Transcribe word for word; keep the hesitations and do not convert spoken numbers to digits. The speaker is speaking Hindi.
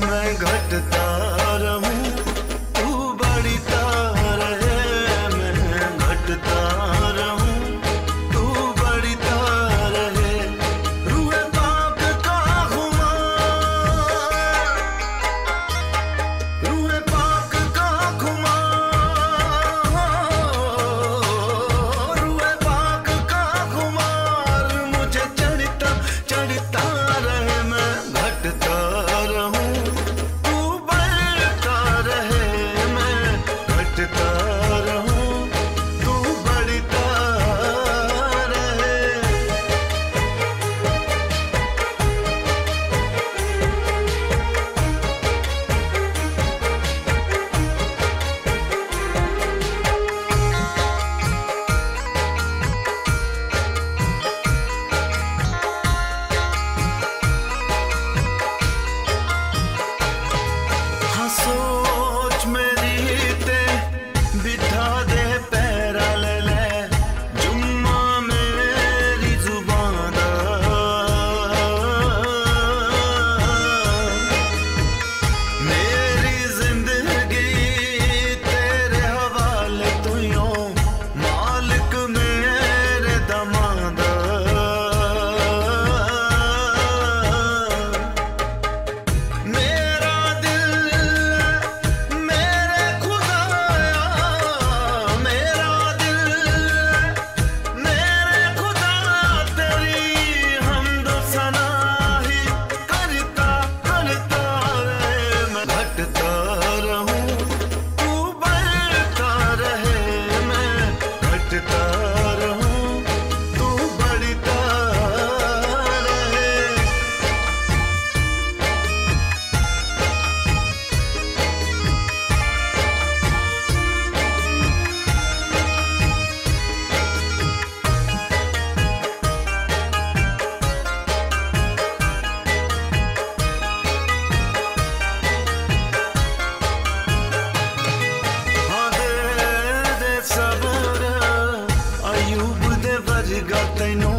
मैं घटता रहूं, तू बढ़ता रहे। मैं घटता रहूं, तू बढ़ता रहे। रूए पाक का खुमार, रूए पाक का खुमार, रूए पाक का खुमार मुझे चढ़ता चढ़ता रहे। मैं घटता रहूं, तू बढ़ता रहे। मैं घटता रहूं, तू बढ़ता रहे। हाँ सोच मेरी ते बिठा दे पैरा ले ले, जुम्मा मेरी जुबान दा। मेरी जिंदगी तेरे हवाले तू यूं, मालिक मेरे दमादा। मेरा दिल मेरे खुदाया, मेरा दिल मेरे खुदा तेरी हमद सना ही करता करता रहे। मैं घटता रहूं, तू बढ़ता रहे। मैं घटता रहूं, तू बढ़ता रहे। हाँ दे दे सबर, अयूब दे वर्गा तैनू